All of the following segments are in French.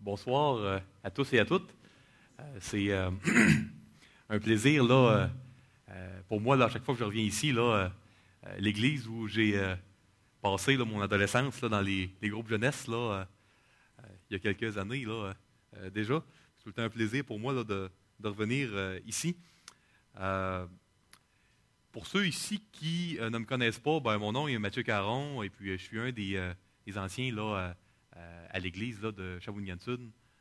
Bonsoir à tous et à toutes. C'est un plaisir là, pour moi, là, à chaque fois que je reviens ici, là, l'église où j'ai passé là, mon adolescence là, dans les groupes jeunesse, là, il y a quelques années là, déjà. C'est tout le temps un plaisir pour moi là, de revenir ici. Pour ceux ici qui ne me connaissent pas, ben, mon nom est Mathieu Caron et puis je suis un des anciens là, à l'église là, de Shawinigan-Sud.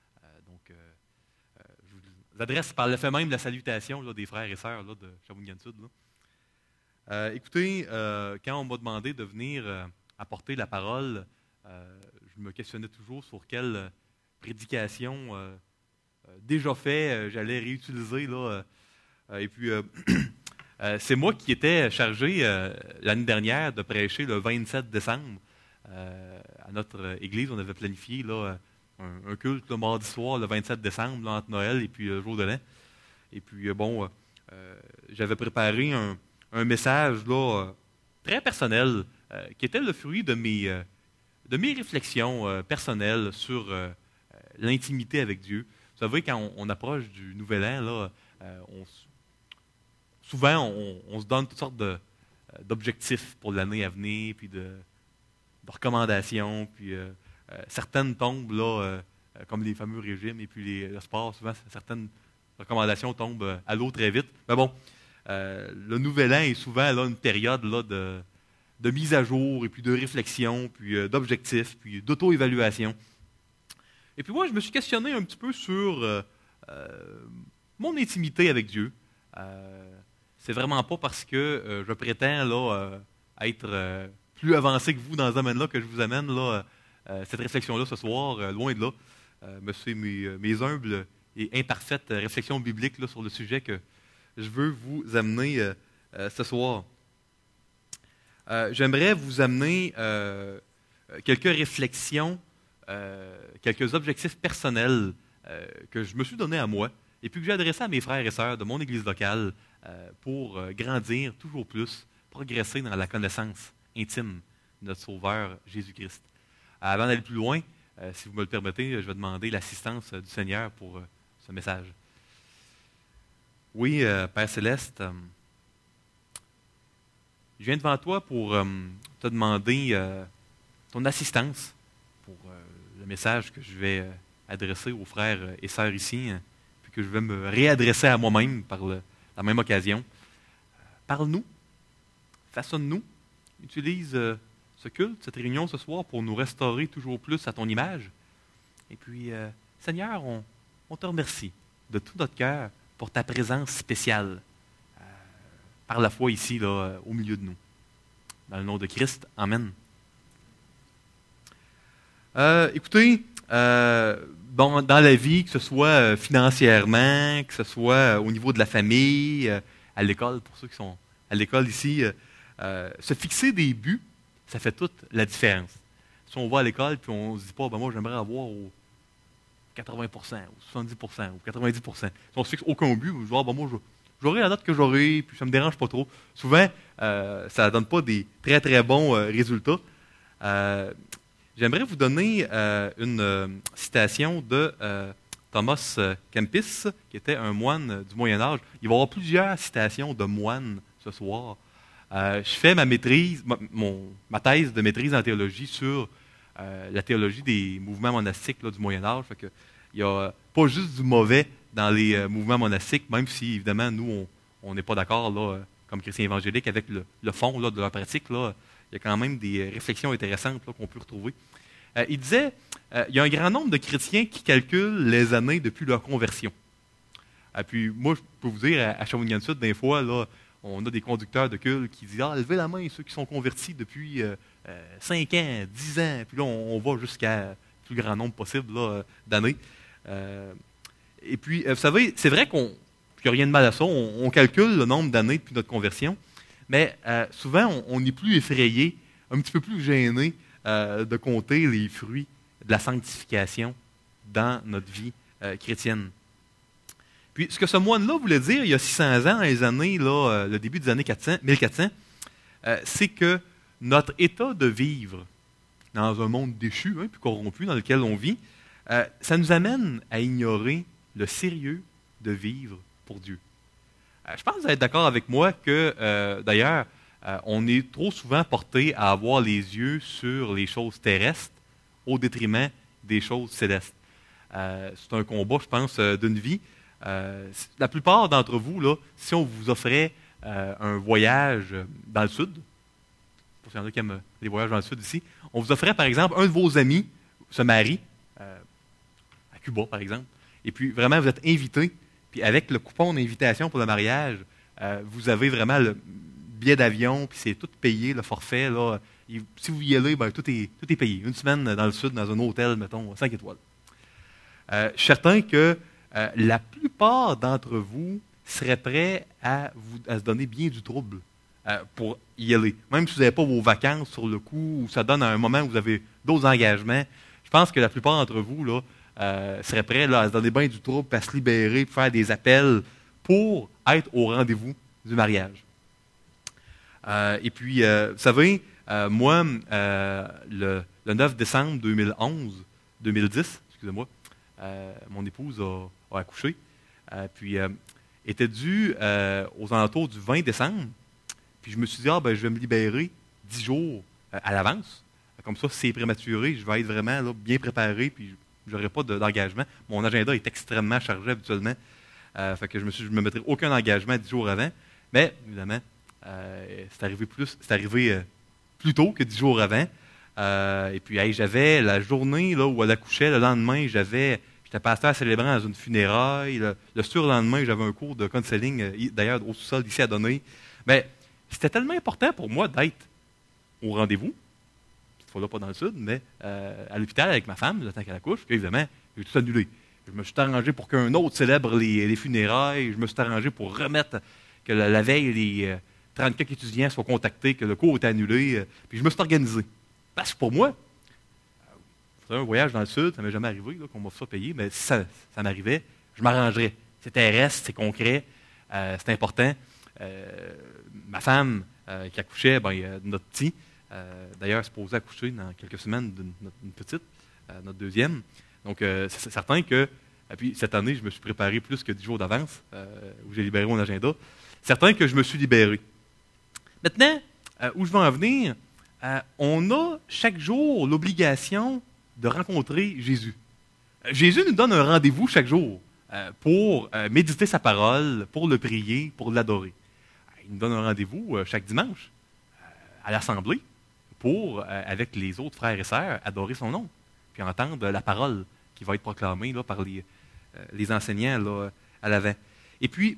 Je vous adresse par le fait même la salutation là, des frères et sœurs là, de Shawinigan-Sud. Écoutez, quand on m'a demandé de venir apporter la parole, je me questionnais toujours sur quelle prédication déjà fait j'allais réutiliser. Là, et puis, c'est moi qui étais chargé l'année dernière de prêcher le 27 décembre. À notre église, on avait planifié là, un culte le mardi soir, le 27 décembre, là, entre Noël et puis le jour de l'an. Et puis, j'avais préparé un message là, très personnel qui était le fruit de mes réflexions personnelles sur l'intimité avec Dieu. Vous savez, quand on approche du Nouvel An, là, souvent, on se donne toutes sortes d'objectifs pour l'année à venir, puis de recommandations, puis certaines tombent, là, comme les fameux régimes, et puis le sport, souvent, certaines recommandations tombent à l'eau très vite. Mais bon, le Nouvel An est souvent là, une période là, de mise à jour, et puis de réflexion, puis d'objectifs, puis d'auto-évaluation. Et puis moi, je me suis questionné un petit peu sur mon intimité avec Dieu. C'est vraiment pas parce que je prétends là, être plus avancé que vous dans ce domaine-là que je vous amène là, cette réflexion-là ce soir, loin de là. Mais c'est mes humbles et imparfaites réflexions bibliques là, sur le sujet que je veux vous amener ce soir. J'aimerais vous amener quelques réflexions, quelques objectifs personnels que je me suis donné à moi et puis que j'ai adressé à mes frères et sœurs de mon église locale pour grandir toujours plus, progresser dans la connaissance intime de notre Sauveur Jésus-Christ. Avant d'aller plus loin, si vous me le permettez, je vais demander l'assistance du Seigneur pour ce message. Oui, Père Céleste, je viens devant toi pour te demander ton assistance pour le message que je vais adresser aux frères et sœurs ici, puis que je vais me réadresser à moi-même par la même occasion. Parle-nous, façonne-nous, utilise ce culte, cette réunion ce soir pour nous restaurer toujours plus à ton image. Et puis, Seigneur, on te remercie de tout notre cœur pour ta présence spéciale par la foi ici, là, au milieu de nous. Dans le nom de Christ, Amen. Écoutez, dans la vie, que ce soit financièrement, que ce soit au niveau de la famille, à l'école, pour ceux qui sont à l'école ici, se fixer des buts, ça fait toute la différence. Si on va à l'école et on ne se dit pas, moi j'aimerais avoir au 80%, ou 70%, ou 90%. Si on ne se fixe aucun but, moi j'aurai la note que j'aurai, puis ça ne me dérange pas trop. Souvent, ça ne donne pas des très très bons résultats. J'aimerais vous donner une citation de Thomas Kempis, qui était un moine du Moyen Âge. Il va y avoir plusieurs citations de moines ce soir. Je fais ma maîtrise, ma thèse de maîtrise en théologie sur la théologie des mouvements monastiques là, du Moyen Âge. Fait que, il n'y a pas juste du mauvais dans les mouvements monastiques, même si, évidemment, nous, on n'est pas d'accord, là, comme chrétiens évangéliques, avec le fond là, de leur pratique. Là, il y a quand même des réflexions intéressantes là, qu'on peut retrouver. Il disait, il y a un grand nombre de chrétiens qui calculent les années depuis leur conversion. Puis moi, je peux vous dire, à Shawinigan-Sud, des fois, là, on a des conducteurs de culte qui disent « Ah, levez la main, ceux qui sont convertis depuis 5 ans, 10 ans. » Puis là, on va jusqu'à le plus grand nombre possible là, d'années. Et puis, vous savez, c'est vrai qu'il n'y a rien de mal à ça. On calcule le nombre d'années depuis notre conversion. Mais souvent, on est plus effrayé, un petit peu plus gêné de compter les fruits de la sanctification dans notre vie chrétienne. Puis, ce que ce moine-là voulait dire il y a 600 ans, dans les années, là, le début des années 1400, c'est que notre état de vivre dans un monde déchu, puis corrompu dans lequel on vit, ça nous amène à ignorer le sérieux de vivre pour Dieu. Je pense que vous êtes d'accord avec moi que, d'ailleurs, on est trop souvent porté à avoir les yeux sur les choses terrestres au détriment des choses célestes. C'est un combat, je pense, d'une vie. La plupart d'entre vous, là, si on vous offrait un voyage dans le sud, pour ceux qui aiment les voyages dans le sud ici, on vous offrait, par exemple, un de vos amis se marie à Cuba, par exemple, et puis vraiment, vous êtes invité, puis avec le coupon d'invitation pour le mariage, vous avez vraiment le billet d'avion, puis c'est tout payé, le forfait, là. Si vous y allez, ben, tout est payé. Une semaine dans le sud, dans un hôtel, mettons, 5 étoiles. Je suis certain que la plupart d'entre vous seraient prêts à se donner bien du trouble pour y aller. Même si vous n'avez pas vos vacances sur le coup, ou ça donne à un moment où vous avez d'autres engagements, je pense que la plupart d'entre vous là, seraient prêts là, à se donner bien du trouble, à se libérer, pour faire des appels pour être au rendez-vous du mariage. Et puis, vous savez, moi, le 9 décembre 2010, excusez-moi, mon épouse a accouché, puis était due aux alentours du 20 décembre. Puis je me suis dit, je vais me libérer 10 jours à l'avance. Comme ça, si c'est prématuré, je vais être vraiment là, bien préparé, puis je n'aurai pas d'engagement. Mon agenda est extrêmement chargé habituellement. Fait que je ne me mettrai aucun engagement 10 jours avant. Mais, évidemment, c'est arrivé plus tôt que 10 jours avant. Et puis, j'avais la journée là, où elle accouchait, le lendemain, j'étais pasteur célébrant dans une funéraille. Le surlendemain, j'avais un cours de counseling, d'ailleurs, au sous-sol d'ici à donner. Mais c'était tellement important pour moi d'être au rendez-vous, cette fois-là pas dans le sud, mais à l'hôpital avec ma femme, le temps qu'elle accouche, qu'évidemment, j'ai tout annulé. Je me suis arrangé pour qu'un autre célèbre les funérailles. Je me suis arrangé pour remettre que la veille, les 34 étudiants soient contactés, que le cours est annulé. Puis je me suis organisé. Parce que pour moi, un voyage dans le sud, ça ne m'est jamais arrivé là, qu'on m'a fait ça payer, mais si ça m'arrivait, je m'arrangerais. C'est terrestre, c'est concret, c'est important. Ma femme qui accouchait, notre petit, d'ailleurs, est supposé accoucher dans quelques semaines d'une petite, notre deuxième. Donc, c'est certain que, et puis cette année, je me suis préparé plus que 10 jours d'avance, où j'ai libéré mon agenda. Certain que je me suis libéré. Maintenant, où je veux en venir, on a chaque jour l'obligation de rencontrer Jésus. Jésus nous donne un rendez-vous chaque jour pour méditer sa parole, pour le prier, pour l'adorer. Il nous donne un rendez-vous chaque dimanche à l'Assemblée pour, avec les autres frères et sœurs, adorer son nom, puis entendre la parole qui va être proclamée là, par les enseignants là, à l'avant. Et puis,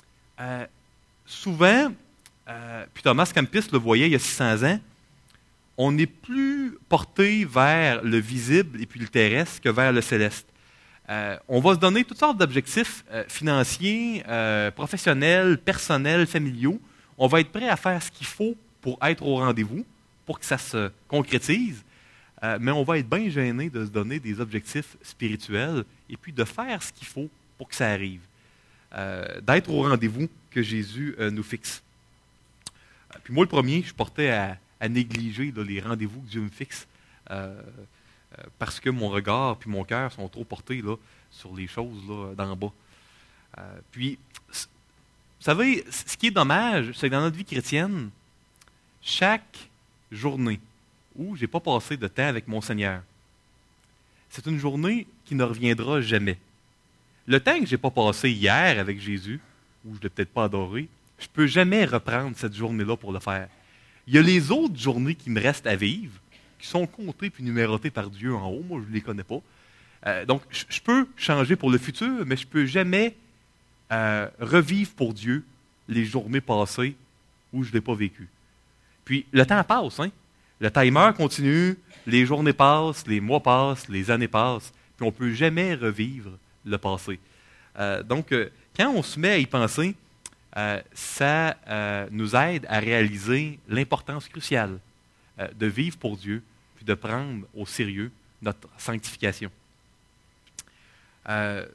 souvent, puis Thomas Kempis le voyait il y a 600 ans, on n'est plus porté vers le visible et puis le terrestre que vers le céleste. On va se donner toutes sortes d'objectifs financiers, professionnels, personnels, familiaux. On va être prêt à faire ce qu'il faut pour être au rendez-vous, pour que ça se concrétise, mais on va être bien gêné de se donner des objectifs spirituels et puis de faire ce qu'il faut pour que ça arrive. D'être au rendez-vous que Jésus nous fixe. Puis moi, le premier, je suis porté à négliger là, les rendez-vous que Dieu me fixe parce que mon regard puis mon cœur sont trop portés là, sur les choses là, d'en bas. Puis, vous savez, ce qui est dommage, c'est que dans notre vie chrétienne, chaque journée où je n'ai pas passé de temps avec mon Seigneur, c'est une journée qui ne reviendra jamais. Le temps que je n'ai pas passé hier avec Jésus, où je ne l'ai peut-être pas adoré, je ne peux jamais reprendre cette journée-là pour le faire. Il y a les autres journées qui me restent à vivre, qui sont comptées puis numérotées par Dieu en haut. Moi, je ne les connais pas. Donc, je peux changer pour le futur, mais je ne peux jamais revivre pour Dieu les journées passées où je ne l'ai pas vécu. Puis, le temps passe, hein? Le timer continue, les journées passent, les mois passent, les années passent, puis on ne peut jamais revivre le passé. Donc, quand on se met à y penser, ça nous aide à réaliser l'importance cruciale de vivre pour Dieu, puis de prendre au sérieux notre sanctification. Vous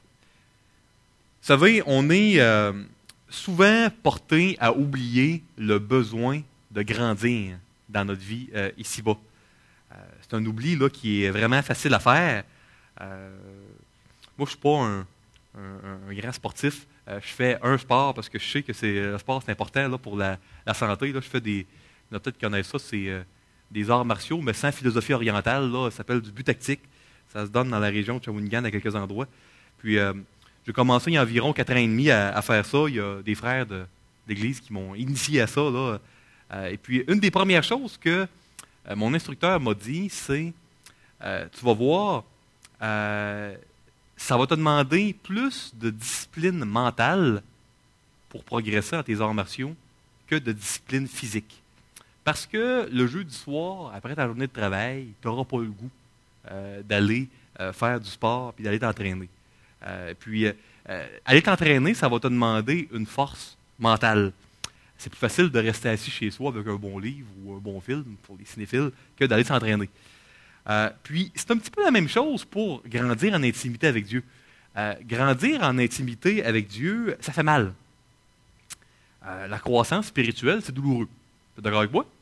savez, on est souvent porté à oublier le besoin de grandir dans notre vie ici-bas. C'est un oubli là, qui est vraiment facile à faire. Moi, je ne suis pas un grand sportif. Je fais un sport parce que je sais que le sport, c'est important là, pour la santé. Là. Je fais des. Il y en a peut-être qui connaissent ça, c'est des arts martiaux, mais sans philosophie orientale. Là, ça s'appelle du but tactique. Ça se donne dans la région de Shawinigan à quelques endroits. Puis, j'ai commencé il y a environ 4 ans et demi à faire ça. Il y a des frères d'église qui m'ont initié à ça. Là. Et puis, une des premières choses que mon instructeur m'a dit, c'est tu vas voir, ça va te demander plus de discipline mentale pour progresser dans tes arts martiaux que de discipline physique. Parce que le jeudi soir, après ta journée de travail, tu n'auras pas le goût d'aller faire du sport et d'aller t'entraîner. Puis, aller t'entraîner, ça va te demander une force mentale. C'est plus facile de rester assis chez soi avec un bon livre ou un bon film pour les cinéphiles que d'aller s'entraîner. Puis, c'est un petit peu la même chose pour grandir en intimité avec Dieu. Grandir en intimité avec Dieu, ça fait mal. La croissance spirituelle, c'est douloureux. Tu es d'accord avec moi?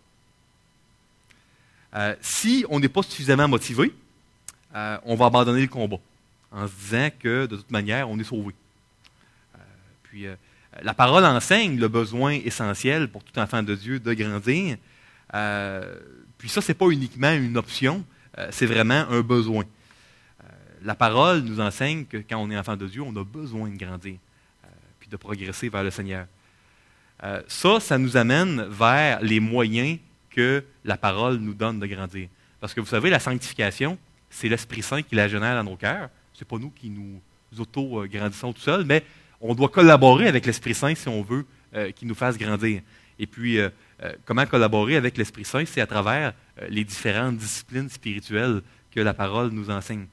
Si on n'est pas suffisamment motivé, on va abandonner le combat en se disant que, de toute manière, on est sauvé. Puis, la parole enseigne le besoin essentiel pour tout enfant de Dieu de grandir. Puis ça, ce n'est pas uniquement une option, c'est vraiment un besoin. La parole nous enseigne que quand on est enfant de Dieu, on a besoin de grandir, puis de progresser vers le Seigneur. Ça nous amène vers les moyens que la parole nous donne de grandir. Parce que vous savez, la sanctification, c'est l'Esprit Saint qui la génère dans nos cœurs. Ce n'est pas nous qui nous auto-grandissons tout seuls, mais on doit collaborer avec l'Esprit Saint si on veut qu'il nous fasse grandir. Et puis, comment collaborer avec l'Esprit Saint? C'est à travers les différentes disciplines spirituelles que la parole nous enseigne.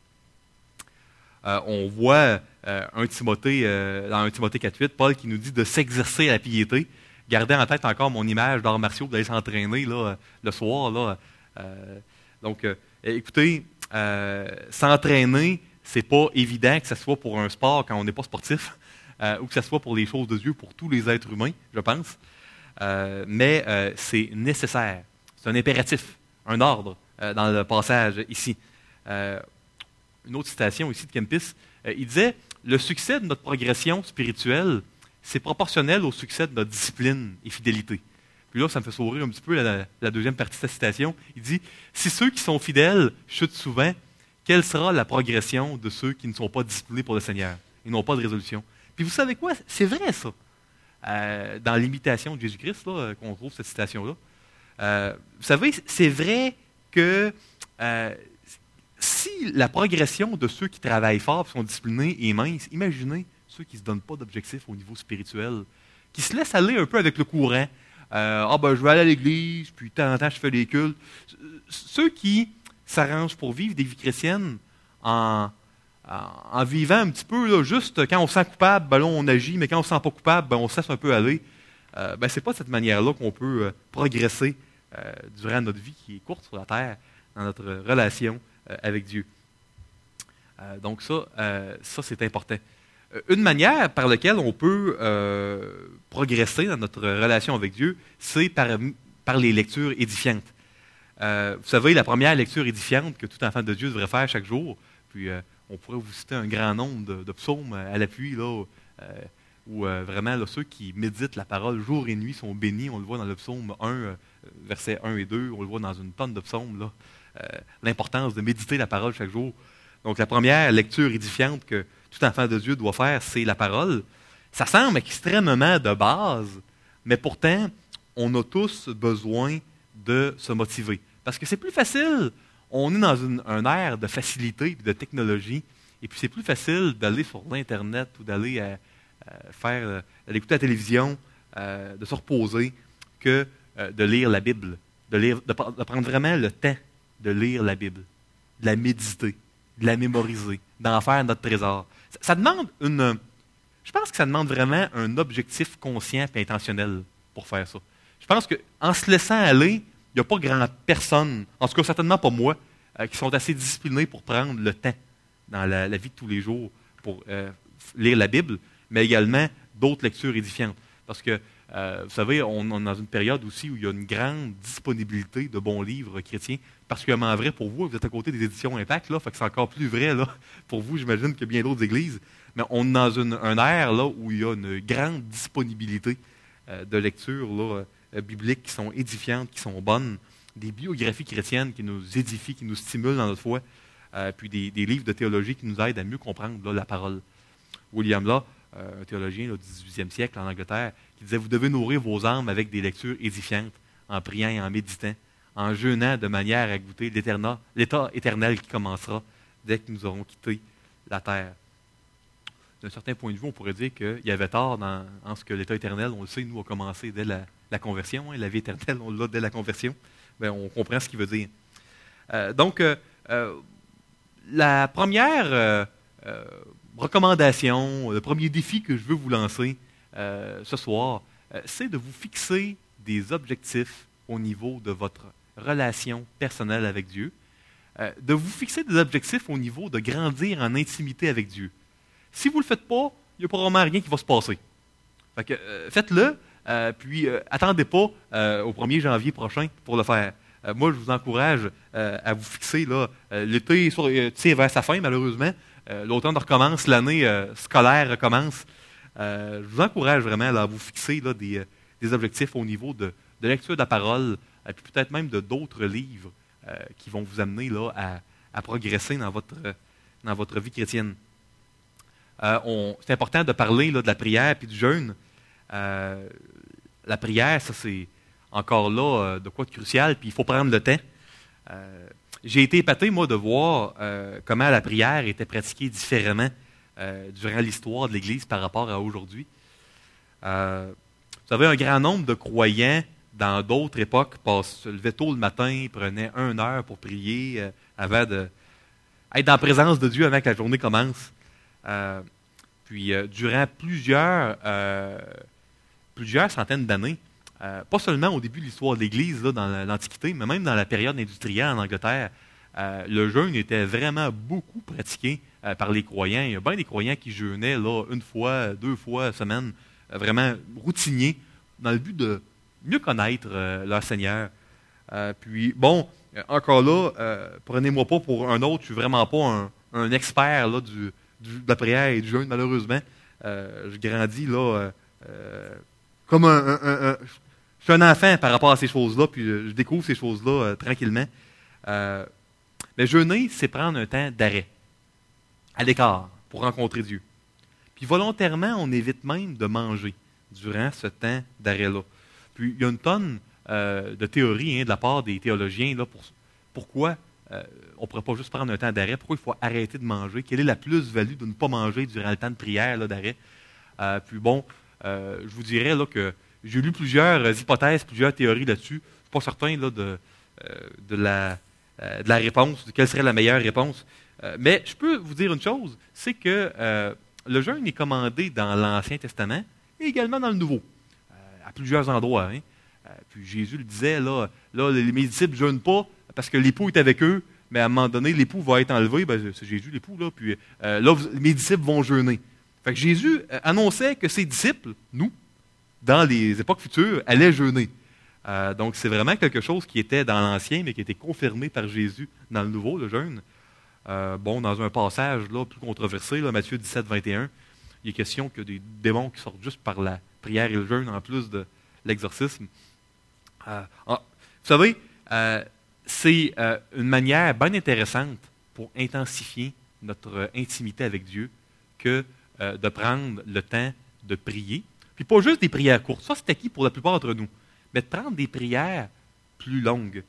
On voit dans 1 Timothée 4.8, Paul qui nous dit de s'exercer à la piété. Gardez en tête encore mon image d'arts martiaux, d'aller s'entraîner là, le soir. Là. Donc, écoutez, s'entraîner, c'est pas évident que ce soit pour un sport quand on n'est pas sportif, ou que ce soit pour les choses de Dieu, pour tous les êtres humains, je pense. Mais c'est nécessaire. C'est un impératif, un ordre dans le passage ici. Une autre citation ici de Kempis, il disait « Le succès de notre progression spirituelle, c'est proportionnel au succès de notre discipline et fidélité. » Puis là, ça me fait sourire un petit peu la deuxième partie de sa citation. Il dit « Si ceux qui sont fidèles chutent souvent, quelle sera la progression de ceux qui ne sont pas disciplinés pour le Seigneur? Ils n'ont pas de résolution. » Puis vous savez quoi? C'est vrai, ça. Dans l'imitation de Jésus-Christ, là, qu'on trouve cette citation-là. Vous savez, c'est vrai que si la progression de ceux qui travaillent fort et sont disciplinés est mince, imaginez ceux qui ne se donnent pas d'objectifs au niveau spirituel, qui se laissent aller un peu avec le courant. Je vais aller à l'église, puis de temps en temps, je fais des cultes. Ceux qui s'arrangent pour vivre des vies chrétiennes en vivant un petit peu, là, juste quand on se sent coupable, ben là, on agit, mais quand on ne se sent pas coupable, ben on se laisse un peu aller. Ce n'est pas de cette manière-là qu'on peut progresser durant notre vie qui est courte sur la terre, dans notre relation avec Dieu. Donc ça, c'est important. Une manière par laquelle on peut progresser dans notre relation avec Dieu, c'est par les lectures édifiantes. Vous savez, la première lecture édifiante que tout enfant de Dieu devrait faire chaque jour, puis on pourrait vous citer un grand nombre de psaumes à l'appui, là, où vraiment là, ceux qui méditent la parole jour et nuit sont bénis. On le voit dans le psaume 1, versets 1 et 2, on le voit dans une tonne de psaumes, là, l'importance de méditer la parole chaque jour. Donc la première lecture édifiante que tout enfant de Dieu doit faire, c'est la parole. Ça semble extrêmement de base, mais pourtant, on a tous besoin de se motiver. Parce que c'est plus facile, on est dans un ère de facilité et de technologie, et puis c'est plus facile d'aller sur l'Internet ou d'aller d'aller écouter la télévision, de se reposer, que de lire la Bible, de prendre vraiment le temps de lire la Bible, de la méditer, de la mémoriser, d'en faire notre trésor. Ça demande je pense que ça demande vraiment un objectif conscient et intentionnel pour faire ça. Je pense qu'en se laissant aller, il n'y a pas grand personne, en tout cas certainement pas moi, qui sont assez disciplinés pour prendre le temps dans la vie de tous les jours pour lire la Bible, mais également d'autres lectures édifiantes. Parce que Vous savez, on est dans une période aussi où il y a une grande disponibilité de bons livres chrétiens, particulièrement vrai pour vous. Vous êtes à côté des éditions Impact, là, fait que c'est encore plus vrai là, pour vous, j'imagine, que bien d'autres églises. Mais on est dans un ère là, où il y a une grande disponibilité de lectures là, bibliques qui sont édifiantes, qui sont bonnes, des biographies chrétiennes qui nous édifient, qui nous stimulent dans notre foi, puis des livres de théologie qui nous aident à mieux comprendre là, la parole. William Law, un théologien du 18e siècle en Angleterre, qui disait « Vous devez nourrir vos âmes avec des lectures édifiantes, en priant et en méditant, en jeûnant de manière à goûter l'état éternel qui commencera dès que nous aurons quitté la terre. » D'un certain point de vue, on pourrait dire qu'il y avait tort en ce que l'état éternel, on le sait, nous, a commencé dès la conversion. Hein, la vie éternelle, on l'a dès la conversion. Bien, on comprend ce qu'il veut dire. La première recommandation, le premier défi que je veux vous lancer ce soir, c'est de vous fixer des objectifs au niveau de votre relation personnelle avec Dieu, de vous fixer des objectifs au niveau de grandir en intimité avec Dieu. Si vous ne le faites pas, il n'y a probablement rien qui va se passer. Fait que, faites-le, puis attendez pas au 1er janvier prochain pour le faire. Moi, je vous encourage à vous fixer. L'été tire vers sa fin, malheureusement. L'automne recommence, l'année scolaire recommence. Je vous encourage vraiment là, à vous fixer là, des objectifs au niveau de lecture de la parole, et puis peut-être même de d'autres livres qui vont vous amener là, à progresser dans votre vie chrétienne. C'est important de parler là, de la prière et du jeûne. La prière, ça c'est encore là de quoi de crucial, puis il faut prendre le temps. J'ai été épaté, moi, de voir comment la prière était pratiquée différemment durant l'histoire de l'Église par rapport à aujourd'hui. Vous savez, un grand nombre de croyants dans d'autres époques se levaient tôt le matin, prenaient 1 heure pour prier avant d'être dans la présence de Dieu avant que la journée commence. Puis, durant plusieurs centaines d'années, pas seulement au début de l'histoire de l'Église, là, dans l'Antiquité, mais même dans la période industrielle en Angleterre, le jeûne était vraiment beaucoup pratiqué par les croyants. Il y a bien des croyants qui jeûnaient là, 1 fois, 2 fois semaine, vraiment routiniers, dans le but de mieux connaître leur Seigneur. Puis, bon, encore là, prenez-moi pas pour un autre, je suis vraiment pas un expert là, de la prière et du jeûne, malheureusement. Je grandis là comme je suis un enfant par rapport à ces choses-là, puis je découvre ces choses-là tranquillement. Mais jeûner, c'est prendre un temps d'arrêt, à l'écart, pour rencontrer Dieu. Puis volontairement, on évite même de manger durant ce temps d'arrêt-là. Puis il y a une tonne de théories de la part des théologiens là, pourquoi on ne pourrait pas juste prendre un temps d'arrêt, pourquoi il faut arrêter de manger, quelle est la plus-value de ne pas manger durant le temps de prière là, d'arrêt. Puis bon, je vous dirais là, que j'ai lu plusieurs hypothèses, plusieurs théories là-dessus. Je ne suis pas certain là, de la réponse, de quelle serait la meilleure réponse. Mais je peux vous dire une chose, c'est que le jeûne est commandé dans l'Ancien Testament et également dans le Nouveau, à plusieurs endroits. Hein. Puis Jésus le disait, mes disciples ne jeûnent pas parce que l'époux est avec eux, mais à un moment donné, l'époux va être enlevé, c'est Jésus l'époux, là, puis mes disciples vont jeûner. Fait que Jésus annonçait que ses disciples, nous, dans les époques futures, allaient jeûner. Donc, c'est vraiment quelque chose qui était dans l'Ancien, mais qui a été confirmé par Jésus dans le Nouveau, le jeûne. Dans un passage là, plus controversé, là, Matthieu 17, 21, il est question que des démons qui sortent juste par la prière et le jeûne, en plus de l'exorcisme. Vous savez, c'est une manière bien intéressante pour intensifier notre intimité avec Dieu que de prendre le temps de prier. Puis pas juste des prières courtes, ça c'est acquis pour la plupart d'entre nous, mais de prendre des prières plus longues.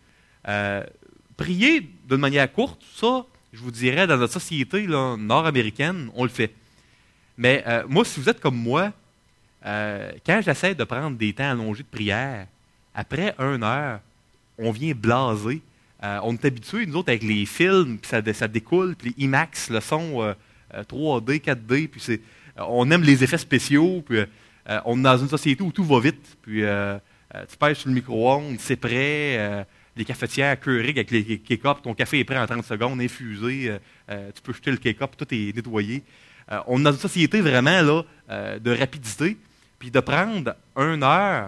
Prier d'une manière courte, ça, je vous dirais, dans notre société là, nord-américaine, on le fait. Mais moi, si vous êtes comme moi, quand j'essaie de prendre des temps allongés de prière, après 1 heure, on vient blasé. On est habitué, nous autres, avec les films, puis ça découle, puis les IMAX, le son 3D, 4D, puis on aime les effets spéciaux, puis on est dans une société où tout va vite, puis tu pèses sur le micro-ondes, c'est prêt, les cafetières Keurig avec les K-Cups, ton café est prêt en 30 secondes, infusé, tu peux jeter le K-Cup, tout est nettoyé. On est dans une société vraiment là, de rapidité, puis de prendre 1 heure.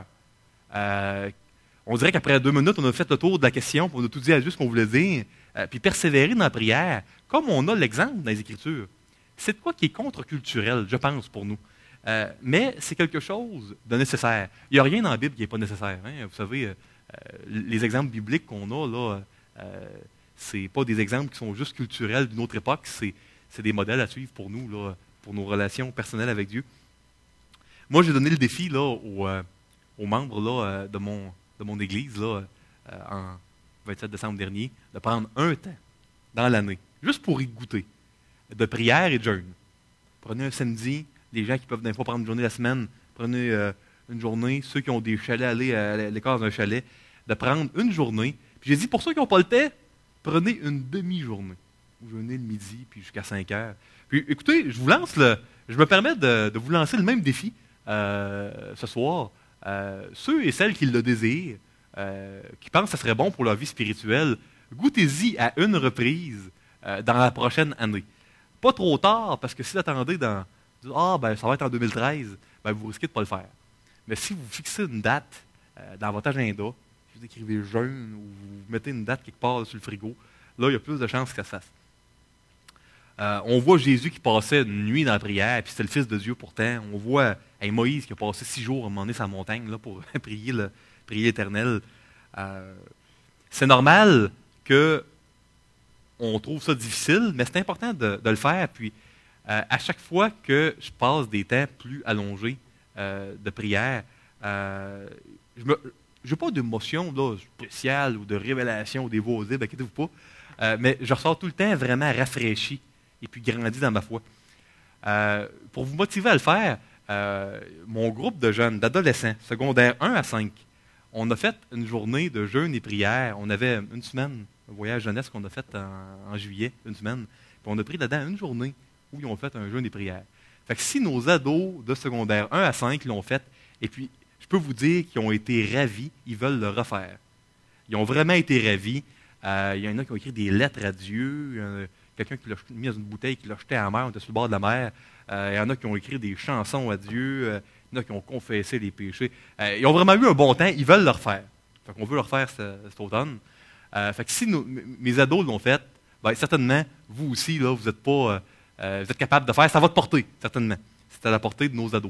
On dirait qu'après 2 minutes, on a fait le tour de la question, puis on a tout dit à juste ce qu'on voulait dire, puis persévérer dans la prière, comme on a l'exemple dans les Écritures. C'est de quoi qui est contre-culturel, je pense, pour nous. Mais c'est quelque chose de nécessaire. Il n'y a rien dans la Bible qui n'est pas nécessaire. Hein? Vous savez, les exemples bibliques qu'on a, là, c'est pas des exemples qui sont juste culturels d'une autre époque, c'est des modèles à suivre pour nous, là, pour nos relations personnelles avec Dieu. Moi, j'ai donné le défi là, aux membres là, de mon église là, en 27 décembre dernier, de prendre un temps dans l'année, juste pour y goûter, de prière et de jeûne. Prenez un samedi, les gens qui peuvent des fois prendre une journée la semaine, prenez une journée, ceux qui ont des chalets, aller à l'écart d'un chalet, de prendre une journée. Puis j'ai dit, pour ceux qui n'ont pas le temps, prenez une demi-journée. Vous jeûnez le midi, puis jusqu'à 5 heures. Puis écoutez, je me permets de vous lancer le même défi ce soir. Ceux et celles qui le désirent, qui pensent que ce serait bon pour leur vie spirituelle, goûtez-y à une reprise dans la prochaine année. Pas trop tard, parce que si vous attendez ça va être en 2013, vous risquez de ne pas le faire. Mais si vous fixez une date dans votre agenda, si vous écrivez jeûne ou vous mettez une date quelque part sur le frigo, là, il y a plus de chances que ça se fasse. On voit Jésus qui passait une nuit dans la prière, puis c'était le Fils de Dieu pourtant. On voit Moïse qui a passé 6 jours à un moment donné sur la montagne là, pour prier l'Éternel. C'est normal qu'on trouve ça difficile, mais c'est important de le faire. Puis, à chaque fois que je passe des temps plus allongés de prière, je n'ai pas d'émotion là, spéciale ou de révélation ou des voix audibles, inquiétez-vous pas, mais je ressors tout le temps vraiment rafraîchi et puis grandi dans ma foi. Pour vous motiver à le faire, mon groupe de jeunes, d'adolescents, secondaire 1 à 5, on a fait une journée de jeûne et prière. On avait une semaine, un voyage jeunesse qu'on a fait en juillet, une semaine. Puis on a pris là-dedans une journée où ils ont fait un jeûne et prière. Fait que si nos ados de secondaire 1 à 5 l'ont fait, et puis je peux vous dire qu'ils ont été ravis, ils veulent le refaire. Ils ont vraiment été ravis. Il y en a qui ont écrit des lettres à Dieu. Quelqu'un qui l'a mis dans une bouteille, qui l'a jeté à la mer, on était sur le bord de la mer. Il y en a qui ont écrit des chansons à Dieu. Il y en a qui ont confessé les péchés. Ils ont vraiment eu un bon temps, ils veulent le refaire. Fait qu'on veut le refaire cet automne. Fait que si mes ados l'ont fait, certainement, vous aussi, là, vous êtes capable de faire. Ça va te porter, certainement. C'est à la portée de nos ados.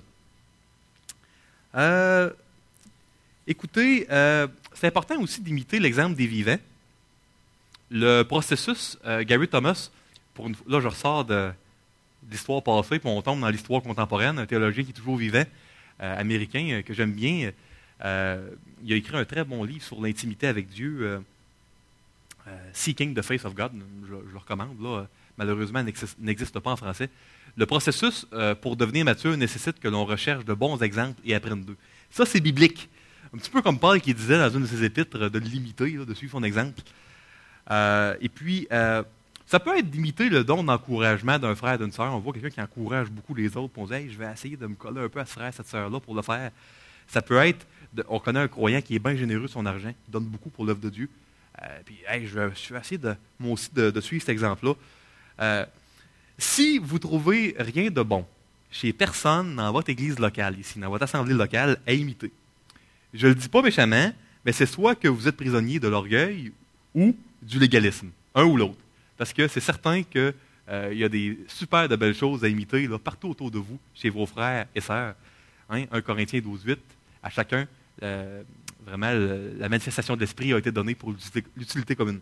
Écoutez, c'est important aussi d'imiter l'exemple des vivants. Le processus, Gary Thomas, là je ressors de l'histoire passée, puis on tombe dans l'histoire contemporaine, un théologien qui est toujours vivant, américain, que j'aime bien. Il a écrit un très bon livre sur l'intimité avec Dieu, Seeking the Face of God, je le recommande, là, malheureusement n'existe pas en français. Le processus pour devenir mature nécessite que l'on recherche de bons exemples et apprenne d'eux. Ça, c'est biblique. Un petit peu comme Paul qui disait dans une de ses épîtres de l'imiter, de suivre son exemple. Et puis, ça peut être d'imiter le don d'encouragement d'un frère et d'une sœur. On voit quelqu'un qui encourage beaucoup les autres. On se dit, hey, je vais essayer de me coller un peu à ce frère, cette sœur-là pour le faire. Ça peut être, on connaît un croyant qui est bien généreux de son argent, qui donne beaucoup pour l'œuvre de Dieu. Puis, hey, je vais essayer moi aussi de suivre cet exemple-là. Si vous trouvez rien de bon chez personne dans votre église locale, ici, dans votre assemblée locale, à imiter. Je ne le dis pas méchamment, mais c'est soit que vous êtes prisonnier de l'orgueil ou du légalisme, un ou l'autre. Parce que c'est certain qu'il y a des super de belles choses à imiter là, partout autour de vous, chez vos frères et sœurs. 1 Corinthiens 12:8, à chacun, vraiment, la manifestation de l'esprit a été donnée pour l'utilité commune.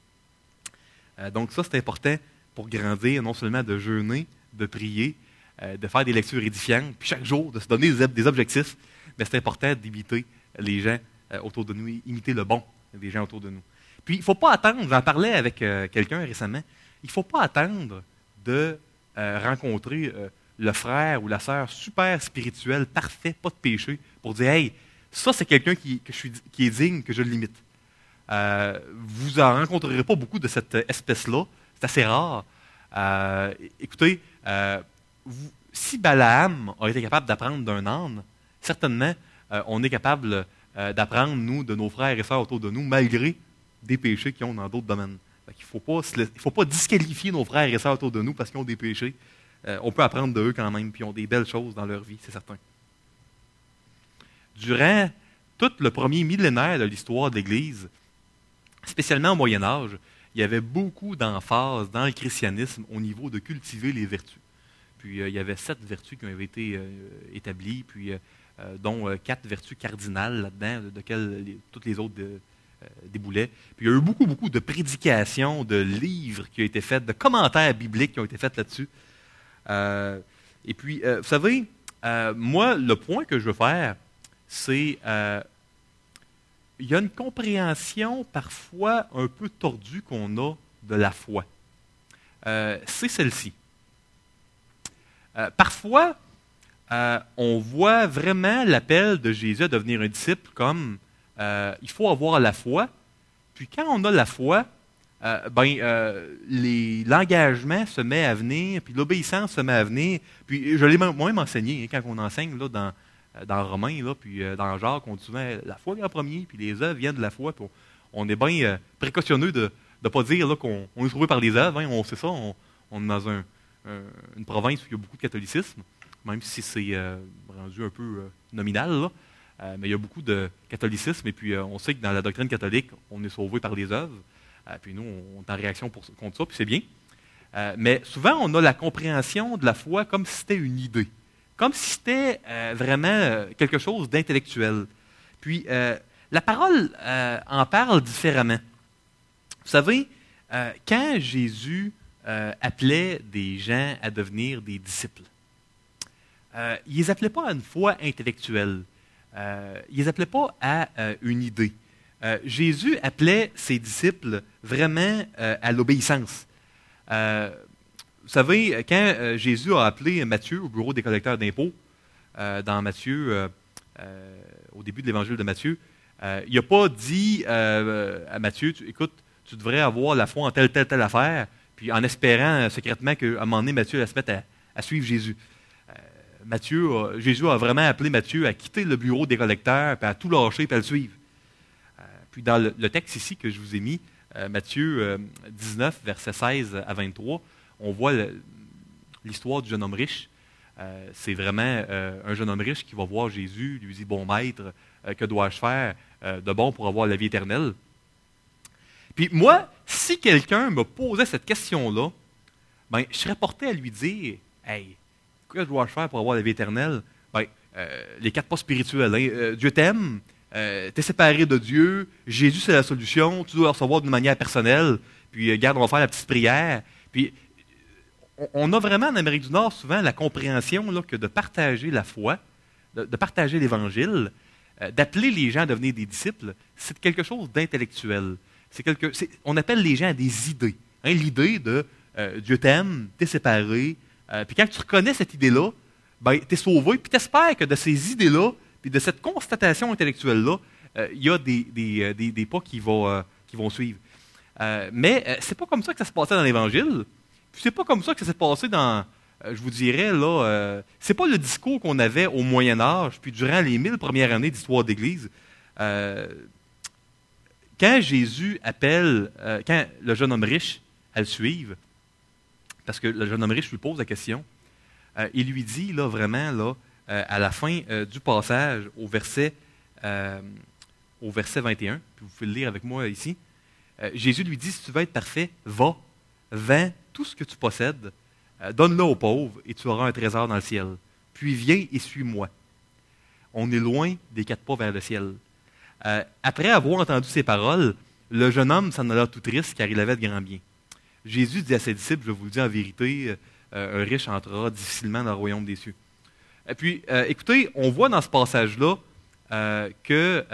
Donc ça, c'est important pour grandir, non seulement de jeûner, de prier, de faire des lectures édifiantes, puis chaque jour, de se donner des objectifs, mais c'est important d'imiter les gens autour de nous, imiter le bon des gens autour de nous. Puis, il ne faut pas attendre, j'en parlais avec quelqu'un récemment, il ne faut pas attendre de rencontrer le frère ou la sœur super spirituel, parfait, pas de péché, pour dire, hey, ça c'est quelqu'un qui est digne, que je l'imite. Vous n'en rencontrerez pas beaucoup de cette espèce-là, c'est assez rare. Écoutez, si Balaam a été capable d'apprendre d'un âne, certainement, on est capable d'apprendre, nous, de nos frères et sœurs autour de nous, malgré des péchés qu'ils ont dans d'autres domaines. Il ne faut pas disqualifier nos frères et sœurs autour de nous parce qu'ils ont des péchés. On peut apprendre d'eux quand même, puis ils ont des belles choses dans leur vie, c'est certain. durant tout le premier millénaire de l'histoire de l'Église, spécialement au Moyen Âge, il y avait beaucoup d'emphase dans le christianisme au niveau de cultiver les vertus. Puis il y avait 7 vertus qui avaient été établies, puis dont 4 vertus cardinales là-dedans, de quelles toutes les autres déboulaient. Puis il y a eu beaucoup, beaucoup de prédications, de livres qui ont été faits, de commentaires bibliques qui ont été faits là-dessus. Et puis, vous savez, moi, le point que je veux faire, c'est il y a une compréhension parfois un peu tordue qu'on a de la foi. C'est celle-ci. Parfois, on voit vraiment l'appel de Jésus à devenir un disciple comme il faut avoir la foi. Puis quand on a la foi, l'engagement se met à venir, puis l'obéissance se met à venir. Puis je l'ai moi-même enseigné, quand on enseigne là, dans Romains, là, puis dans Jacques, on dit souvent la foi vient en premier, puis les œuvres viennent de la foi. Puis on est bien précautionneux de ne pas dire là, qu'on est sauvé par les œuvres. Hein, on sait ça, on est dans une province où il y a beaucoup de catholicisme, même si c'est rendu un peu nominal, là. Mais il y a beaucoup de catholicisme, et puis on sait que dans la doctrine catholique, on est sauvé par les œuvres. Puis nous, on est en réaction contre ça, puis c'est bien. Mais souvent, on a la compréhension de la foi comme si c'était une idée, comme si c'était vraiment quelque chose d'intellectuel. Puis la parole en parle différemment. Vous savez, quand Jésus appelait des gens à devenir des disciples, il ne les appelait pas à une foi intellectuelle. Il ne les appelait pas à une idée. Jésus appelait ses disciples vraiment à l'obéissance. Vous savez, quand Jésus a appelé Matthieu au bureau des collecteurs d'impôts, dans Matthieu, au début de l'évangile de Matthieu, il n'a pas dit à Matthieu, écoute, tu devrais avoir la foi en telle affaire, puis en espérant secrètement qu'à un moment donné, Matthieu allait se mettre à suivre Jésus. Jésus a vraiment appelé Matthieu à quitter le bureau des collecteurs, puis à tout lâcher, puis à le suivre. Puis dans le texte ici que je vous ai mis, Matthieu 19, versets 16 à 23, on voit l'histoire du jeune homme riche. C'est vraiment un jeune homme riche qui va voir Jésus, lui dit « Bon maître, que dois-je faire de bon pour avoir la vie éternelle? » Puis moi, si quelqu'un me posait cette question-là, ben, je serais porté à lui dire « Hey, que dois-je faire pour avoir la vie éternelle? » Ben, les 4 pas spirituels. Hein? Dieu t'aime, tu es séparé de Dieu, Jésus c'est la solution, tu dois le recevoir d'une manière personnelle, puis regarde, on va faire la petite prière. Puis on a vraiment en Amérique du Nord souvent la compréhension là, que de partager la foi, de partager l'Évangile, d'appeler les gens à devenir des disciples, c'est quelque chose d'intellectuel. On appelle les gens à des idées. Hein, l'idée de Dieu t'aime, tu es séparé, puis quand tu reconnais cette idée-là, ben, tu es sauvé, puis tu espères que de ces idées-là, puis de cette constatation intellectuelle-là, il y a des pas qui vont suivre. Mais c'est pas comme ça que ça se passait dans l'Évangile. Puis c'est pas comme ça que ça s'est passé dans, je vous dirais, là, c'est pas le discours qu'on avait au Moyen Âge, puis durant les 1000 premières années d'histoire d'Église. Quand Jésus appelle, quand le jeune homme riche à le suivre, parce que le jeune homme riche lui pose la question, il lui dit là, vraiment, là, à la fin du passage, au verset 21, puis vous pouvez le lire avec moi ici, Jésus lui dit, si tu veux être parfait, va, vends tout ce que tu possèdes, donne-le aux pauvres et tu auras un trésor dans le ciel. Puis viens et suis-moi. On est loin des 4 pas vers le ciel. Après avoir entendu ces paroles, le jeune homme s'en alla tout triste car il avait de grands biens. Jésus dit à ses disciples, je vous le dis en vérité, un riche entrera difficilement dans le royaume des cieux. Et puis, écoutez, on voit dans ce passage-là que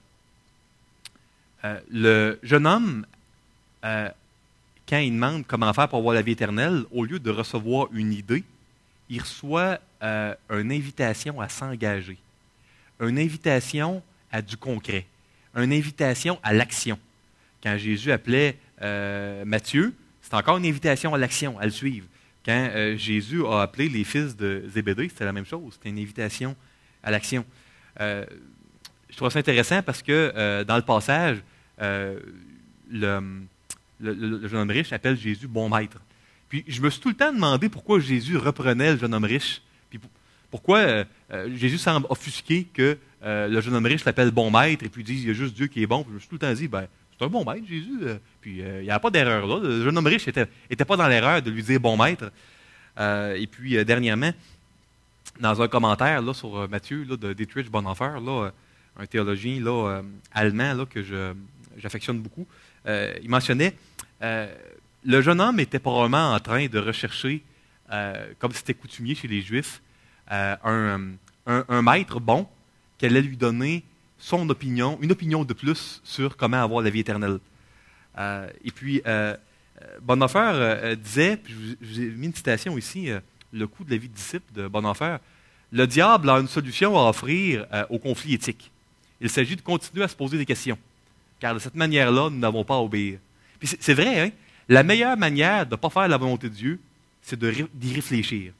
le jeune homme, quand il demande comment faire pour avoir la vie éternelle, au lieu de recevoir une idée, il reçoit une invitation à s'engager, une invitation à du concret, une invitation à l'action. Quand Jésus appelait Matthieu, c'est encore une invitation à l'action, à le suivre. Quand Jésus a appelé les fils de Zébédée, c'était la même chose, c'était une invitation à l'action. Je trouve ça intéressant parce que dans le passage, le jeune homme riche appelle Jésus bon maître. Puis je me suis tout le temps demandé pourquoi Jésus reprenait le jeune homme riche. Puis pourquoi Jésus semble offusqué que le jeune homme riche l'appelle bon maître, et puis il dit, il y a juste Dieu qui est bon. Puis je me suis tout le temps dit, c'est un bon maître, Jésus. Puis il n'y a pas d'erreur là. Le jeune homme riche n'était pas dans l'erreur de lui dire bon maître. Et puis dernièrement, dans un commentaire là, sur Matthieu là, de Dietrich Bonhoeffer, là, un théologien là, allemand là, que j'affectionne beaucoup, il mentionnait le jeune homme était probablement en train de rechercher, comme c'était coutumier chez les Juifs, un maître bon qui allait lui donner son opinion, une opinion de plus sur comment avoir la vie éternelle. Et puis, Bonhoeffer disait, puis je vous ai mis une citation ici, le coût de la vie de disciple de Bonhoeffer, le diable a une solution à offrir au conflit éthique. Il s'agit de continuer à se poser des questions, car de cette manière-là, nous n'avons pas à obéir. Puis c'est vrai, hein? La meilleure manière de ne pas faire la volonté de Dieu, c'est d'y réfléchir.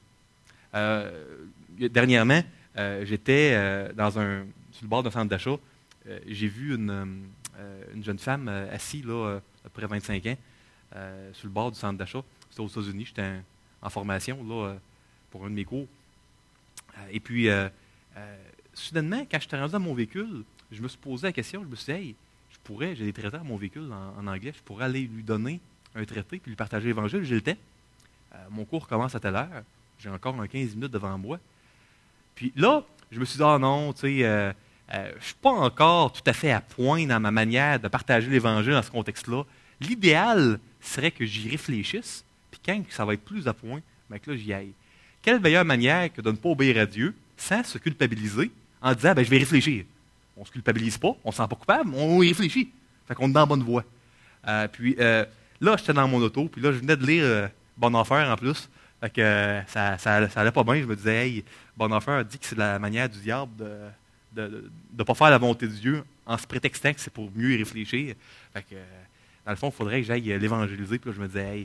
Dernièrement, j'étais sur le bord d'un centre d'achat. J'ai vu une jeune femme assise, là, à peu près 25 ans, sur le bord du centre d'achat. C'était aux États-Unis. J'étais en formation là, pour un de mes cours. Et puis, soudainement, quand j'étais rendu dans mon véhicule, je me suis posé la question, je me suis dit, hey, j'ai des traiteurs à mon véhicule en anglais, je pourrais aller lui donner un traité puis lui partager l'Évangile. J'ai le temps. Mon cours commence à telle heure. J'ai encore 15 minutes devant moi. Puis là, je me suis dit, non, tu sais, je ne suis pas encore tout à fait à point dans ma manière de partager l'Évangile dans ce contexte-là. L'idéal serait que j'y réfléchisse, puis quand ça va être plus à point, bien que là, j'y aille. Quelle meilleure manière que de ne pas obéir à Dieu sans se culpabiliser en disant, je vais réfléchir. On ne se culpabilise pas, on ne se sent pas coupable, on y réfléchit. Fait qu'on est dans la bonne voie. Puis là, j'étais dans mon auto, puis là, je venais de lire Bonhoeffer en plus. Fait que ça allait pas bien. Je me disais, hey, Bonhoeffer dit que c'est la manière du diable de ne pas faire la volonté de Dieu en se prétextant que c'est pour mieux y réfléchir. Fait que, dans le fond, il faudrait que j'aille l'évangéliser. Puis là, je me disais, hey,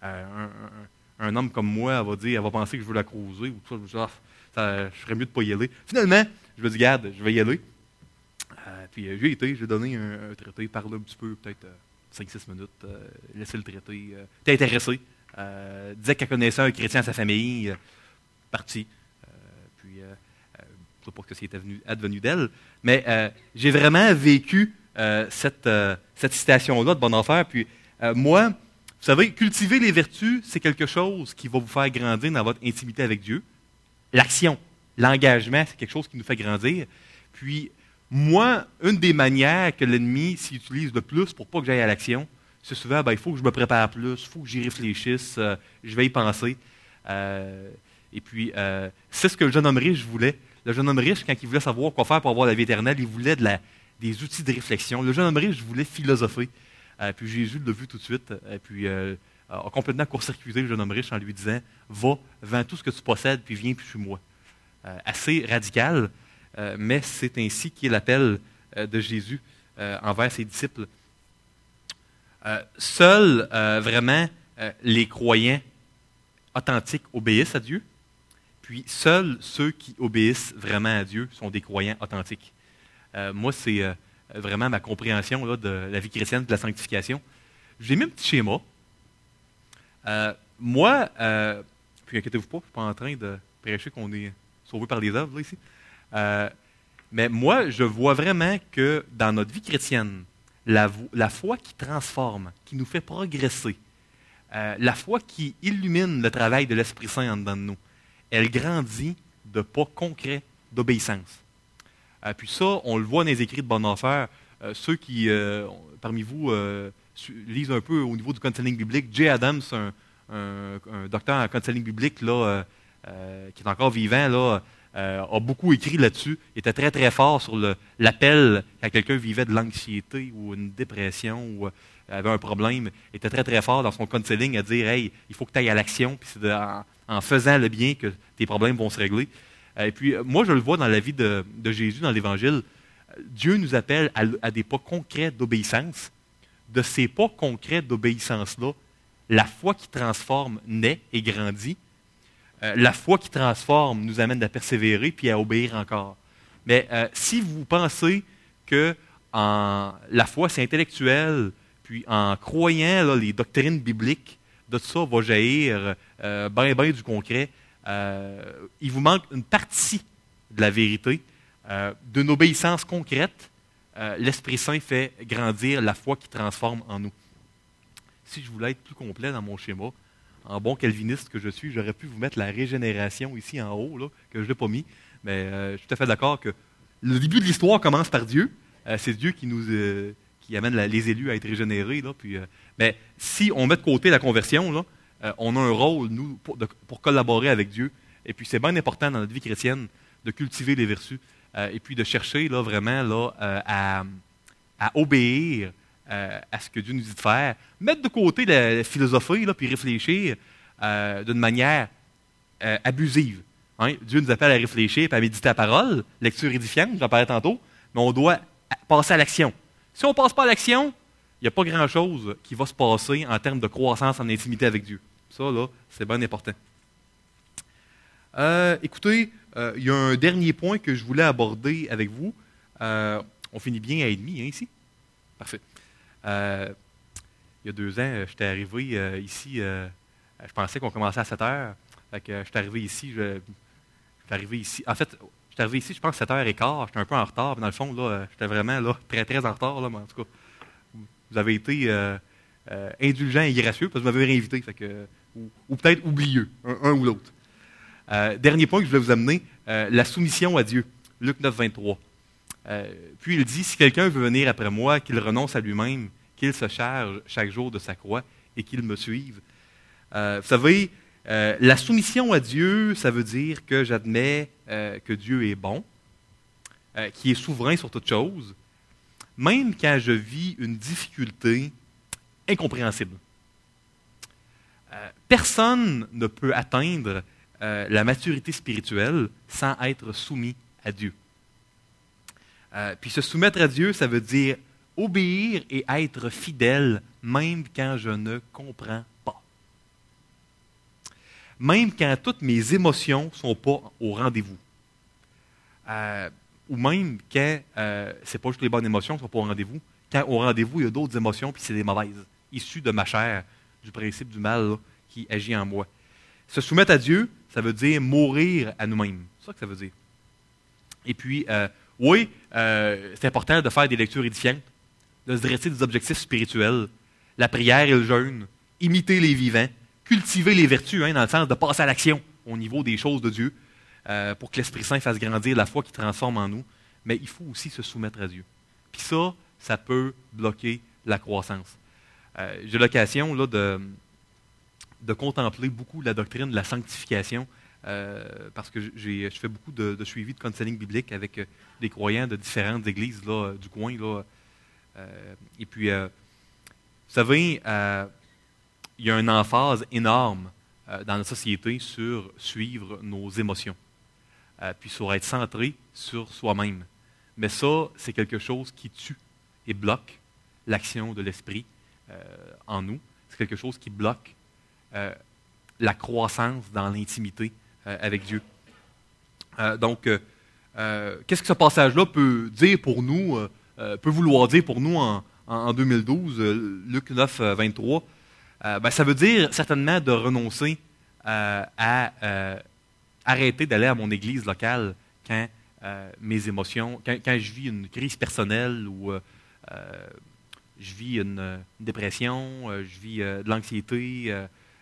un homme comme moi, elle va penser que je veux la croiser. Ou tout ça, je ferais mieux de ne pas y aller. Finalement, je me dis, garde, je vais y aller. Puis j'ai donné un traité, parlé un petit peu, peut-être 5-6 minutes, laissé le traité. T'es intéressé. Disait qu'elle connaissait un chrétien à sa famille. Parti. Puis, je ne sais pas ce qui était advenu d'elle. Mais j'ai vraiment vécu cette citation-là de Bonhoeffer. Puis, moi, vous savez, cultiver les vertus, c'est quelque chose qui va vous faire grandir dans votre intimité avec Dieu. L'action, l'engagement, c'est quelque chose qui nous fait grandir. Puis, moi, une des manières que l'ennemi s'y utilise le plus pour pas que j'aille à l'action, c'est souvent, il faut que je me prépare plus, il faut que j'y réfléchisse, je vais y penser. Et puis, c'est ce que le jeune homme riche voulait. Le jeune homme riche, quand il voulait savoir quoi faire pour avoir la vie éternelle, il voulait des outils de réflexion. Le jeune homme riche voulait philosopher. Puis Jésus l'a vu tout de suite. Et puis, a complètement court-circuité le jeune homme riche en lui disant, va, vends tout ce que tu possèdes, puis viens, puis suis-moi. Assez radical. Mais c'est ainsi qu'est l'appel de Jésus envers ses disciples. Seuls vraiment les croyants authentiques obéissent à Dieu, puis seuls ceux qui obéissent vraiment à Dieu sont des croyants authentiques. Moi, c'est vraiment ma compréhension là, de la vie chrétienne, de la sanctification. J'ai mis un petit schéma. Moi, puis inquiétez-vous pas, je ne suis pas en train de prêcher qu'on est sauvé par les œuvres là, ici. Mais moi, je vois vraiment que dans notre vie chrétienne, la foi qui transforme, qui nous fait progresser, la foi qui illumine le travail de l'Esprit Saint en dedans de nous, elle grandit de pas concrets d'obéissance. Puis ça, on le voit dans les écrits de Bonhoeffer. Ceux qui, parmi vous, lisent un peu au niveau du counseling biblique, Jay Adams, un docteur en counseling biblique là, qui est encore vivant, là, a beaucoup écrit là-dessus. Il était très, très fort sur l'appel quand quelqu'un vivait de l'anxiété ou une dépression ou avait un problème. Il était très, très fort dans son counseling à dire « Hey, il faut que tu ailles à l'action, puis c'est en faisant le bien que tes problèmes vont se régler. » Et puis, moi, je le vois dans la vie de Jésus, dans l'Évangile. Dieu nous appelle à des pas concrets d'obéissance. De ces pas concrets d'obéissance-là, la foi qui transforme naît et grandit. La foi qui transforme nous amène à persévérer puis à obéir encore. Mais si vous pensez que la foi, c'est intellectuel, puis en croyant là, les doctrines bibliques, de ça va jaillir ben du concret, il vous manque une partie de la vérité. d'une obéissance concrète, l'Esprit Saint fait grandir la foi qui transforme en nous. Si je voulais être plus complet dans mon schéma, en bon calviniste que je suis, j'aurais pu vous mettre la régénération ici en haut, là, que je ne l'ai pas mis, mais je suis tout à fait d'accord que le début de l'histoire commence par Dieu. C'est Dieu qui amène les élus à être régénérés. Là, puis, mais si on met de côté la conversion, là, on a un rôle, nous, pour collaborer avec Dieu. Et puis c'est bien important dans notre vie chrétienne de cultiver les vertus et puis de chercher là, vraiment là, à obéir à ce que Dieu nous dit de faire. Mettre de côté la philosophie, là, puis réfléchir d'une manière abusive. Hein? Dieu nous appelle à réfléchir et à méditer la parole, lecture édifiante, j'en parlais tantôt, mais on doit passer à l'action. Si on ne passe pas à l'action, il n'y a pas grand-chose qui va se passer en termes de croissance en intimité avec Dieu. Ça, là, c'est bien important. Écoutez, il y a un dernier point que je voulais aborder avec vous. On finit bien à 1h30, hein, ici? Parfait. Il y a 2 ans, j'étais arrivé ici, je pensais qu'on commençait à 7h. Fait que j'étais arrivé ici, en fait, j'étais arrivé ici, je pense, 7h15. J'étais un peu en retard. Mais dans le fond, là, j'étais vraiment là, très, très en retard. Là, mais en tout cas, vous avez été indulgent et gracieux parce que vous m'avez réinvité. Fait que, ou peut-être oublieux, un ou l'autre. Dernier point que je voulais vous amener, la soumission à Dieu. Luc 9, 23. Puis il dit, si quelqu'un veut venir après moi, qu'il renonce à lui-même, qu'il se charge chaque jour de sa croix et qu'il me suive. Vous savez, la soumission à Dieu, ça veut dire que j'admets que Dieu est bon, qu'il est souverain sur toute chose, même quand je vis une difficulté incompréhensible. Personne ne peut atteindre la maturité spirituelle sans être soumis à Dieu. Puis se soumettre à Dieu, ça veut dire obéir et être fidèle, même quand je ne comprends pas. Même quand toutes mes émotions ne sont pas au rendez-vous. Ou même quand ce n'est pas juste les bonnes émotions qui ne sont pas au rendez-vous. Quand au rendez-vous, il y a d'autres émotions, puis c'est des mauvaises, issues de ma chair, du principe du mal là, qui agit en moi. Se soumettre à Dieu, ça veut dire mourir à nous-mêmes. C'est ça que ça veut dire. Et puis, oui, c'est important de faire des lectures édifiantes, de se dresser des objectifs spirituels, la prière et le jeûne, imiter les vivants, cultiver les vertus, hein, dans le sens de passer à l'action au niveau des choses de Dieu, pour que l'Esprit Saint fasse grandir la foi qui transforme en nous. Mais il faut aussi se soumettre à Dieu. Puis ça peut bloquer la croissance. J'ai l'occasion là, de contempler beaucoup la doctrine de la sanctification, parce que je fais beaucoup de suivi de counseling biblique avec des croyants de différentes églises là, du coin. Là. Et puis, vous savez, il y a une emphase énorme dans notre société sur suivre nos émotions, puis sur être centré sur soi-même. Mais ça, c'est quelque chose qui tue et bloque l'action de l'Esprit en nous. C'est quelque chose qui bloque la croissance dans l'intimité avec Dieu. Donc, qu'est-ce que ce passage-là peut dire pour nous, peut vouloir dire pour nous en 2012, Luc 9, 23? Ça veut dire certainement de renoncer à arrêter d'aller à mon église locale quand mes émotions, quand je vis une crise personnelle ou je vis une dépression, je vis de l'anxiété.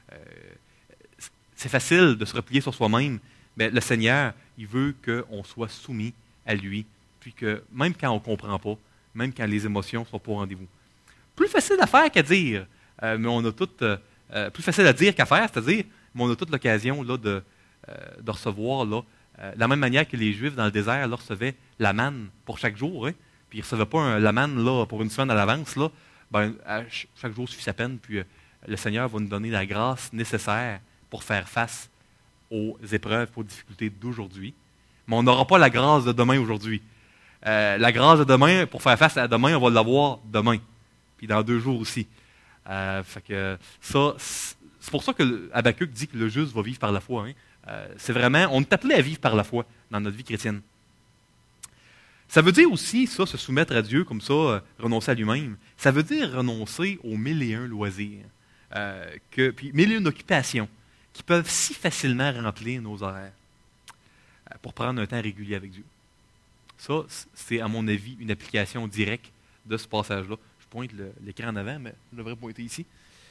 C'est facile de se replier sur soi-même, mais le Seigneur, il veut qu'on soit soumis à lui, puis que même quand on ne comprend pas, même quand les émotions ne sont pas au rendez-vous. Plus facile à faire qu'à dire, mais on a plus facile à dire qu'à faire, c'est-à-dire, mais on a toute l'occasion là, de recevoir, là, de la même manière que les Juifs dans le désert là, recevaient la manne pour chaque jour, hein, puis ils ne recevaient pas la manne là, pour une semaine à l'avance, là, chaque jour suffit sa peine, puis le Seigneur va nous donner la grâce nécessaire pour faire face aux épreuves, aux difficultés d'aujourd'hui. Mais on n'aura pas la grâce de demain aujourd'hui. La grâce de demain, pour faire face à demain, on va l'avoir demain. Puis dans 2 jours aussi. Fait que ça, c'est pour ça que Habakkuk dit que le juste va vivre par la foi. Hein. C'est vraiment, on est appelé à vivre par la foi dans notre vie chrétienne. Ça veut dire aussi, ça, se soumettre à Dieu, comme ça, renoncer à lui-même. Ça veut dire renoncer aux 1001 loisirs, puis 1001 occupations qui peuvent si facilement remplir nos horaires pour prendre un temps régulier avec Dieu. Ça, c'est à mon avis une application directe de ce passage-là. Je pointe l'écran en avant, mais je devrais pointer ici.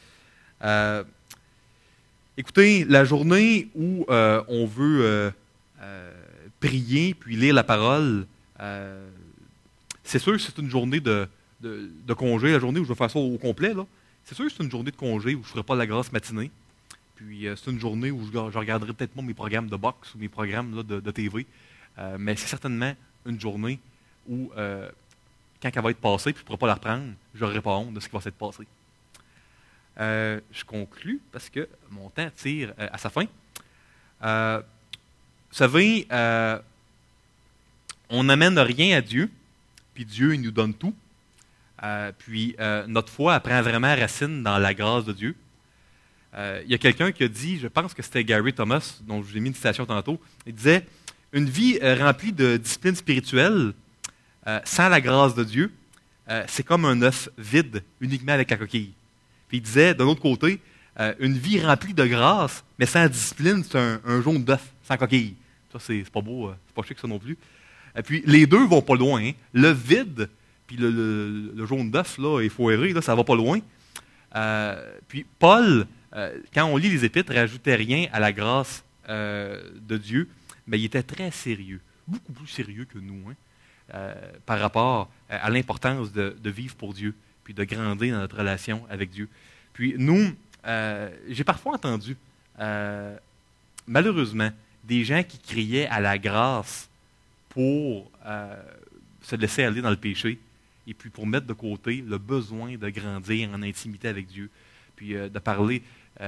Écoutez, la journée où on veut prier puis lire la parole, c'est sûr que c'est une journée de congé, la journée où je vais faire ça au complet. Là. C'est sûr que c'est une journée de congé où je ne ferai pas la grasse matinée. Puis c'est une journée où je regarderai peut-être pas mes programmes de boxe ou mes programmes là, de TV. Mais c'est certainement une journée où, quand elle va être passée, puis je ne pourrai pas la reprendre, je n'aurai pas honte de ce qui va s'être passé. Je conclus parce que mon temps tire à sa fin. Vous savez, on n'amène rien à Dieu, puis Dieu, il nous donne tout. Puis notre foi elle prend vraiment racine dans la grâce de Dieu. Il y a quelqu'un qui a dit, je pense que c'était Gary Thomas, dont je vous ai mis une citation tantôt, il disait « Une vie remplie de discipline spirituelle, sans la grâce de Dieu, c'est comme un œuf vide, uniquement avec la coquille. » Puis il disait, de l'autre côté, une vie remplie de grâce, mais sans discipline, c'est un jaune d'œuf, sans coquille. Ça, c'est pas beau, c'est pas chic ça non plus. Et puis les deux vont pas loin. Hein. Le vide, puis le jaune d'œuf, là, il faut errer, là, ça va pas loin. Puis Paul, quand on lit les Épîtres, rajoutait rien à la grâce de Dieu, mais il était très sérieux, beaucoup plus sérieux que nous, hein, par rapport à l'importance de vivre pour Dieu, puis de grandir dans notre relation avec Dieu. Puis nous, j'ai parfois entendu, malheureusement, des gens qui criaient à la grâce pour se laisser aller dans le péché, et puis pour mettre de côté le besoin de grandir en intimité avec Dieu, puis de parler,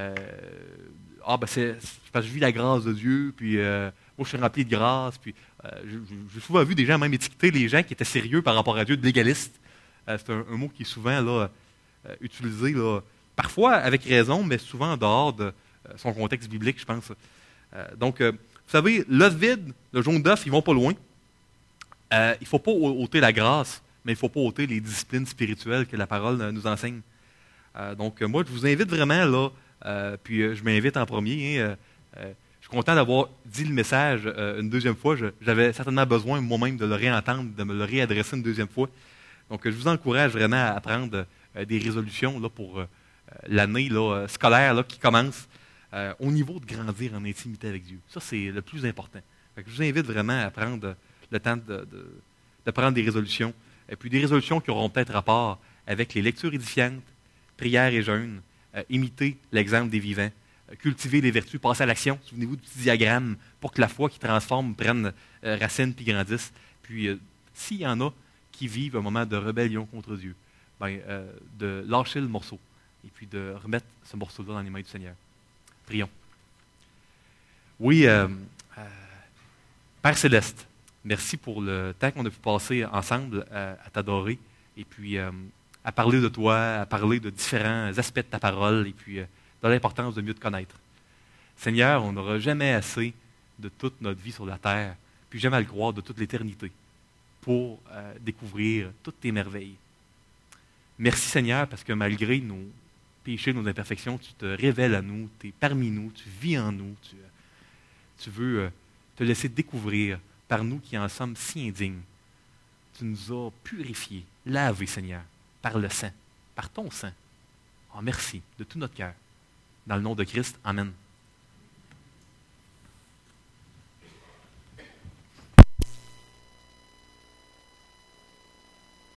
c'est parce que je vis la grâce de Dieu, puis moi je suis rempli de grâce, puis j'ai souvent vu des gens même étiqueter les gens qui étaient sérieux par rapport à Dieu de légalistes. C'est un mot qui est souvent là, utilisé, là, parfois avec raison, mais souvent en dehors de son contexte biblique, je pense. Donc, vous savez, l'œuf vide, le jaune d'œuf, ils vont pas loin. Il ne faut pas ôter la grâce, mais il ne faut pas ôter les disciplines spirituelles que la parole nous enseigne. Donc, moi, je vous invite vraiment, là, puis je m'invite en premier. Hein, je suis content d'avoir dit le message une deuxième fois. J'avais certainement besoin moi-même de le réentendre, de me le réadresser une deuxième fois. Donc, je vous encourage vraiment à prendre des résolutions là, pour l'année là, scolaire là, qui commence au niveau de grandir en intimité avec Dieu. Ça, c'est le plus important. Fait que je vous invite vraiment à prendre le temps de prendre des résolutions. Et puis des résolutions qui auront peut-être rapport avec les lectures édifiantes, prières et jeûnes, imiter l'exemple des vivants, cultiver les vertus, passer à l'action. Souvenez-vous du petit diagramme pour que la foi qui transforme prenne racine puis grandisse. Puis, s'il y en a qui vivent un moment de rébellion contre Dieu, de lâcher le morceau et puis de remettre ce morceau-là dans les mains du Seigneur. Prions. Oui, Père Céleste, merci pour le temps qu'on a pu passer ensemble à t'adorer et puis à parler de toi, à parler de différents aspects de ta parole et puis de l'importance de mieux te connaître. Seigneur, on n'aura jamais assez de toute notre vie sur la terre, puis jamais à le croire de toute l'éternité pour découvrir toutes tes merveilles. Merci Seigneur, parce que malgré nos péchés, nos imperfections, tu te révèles à nous, tu es parmi nous, tu vis en nous, tu veux te laisser découvrir par nous qui en sommes si indignes. Tu nous as purifiés, lavés Seigneur, par le sang, par ton sang. Oh, merci de tout notre cœur. Dans le nom de Christ, Amen.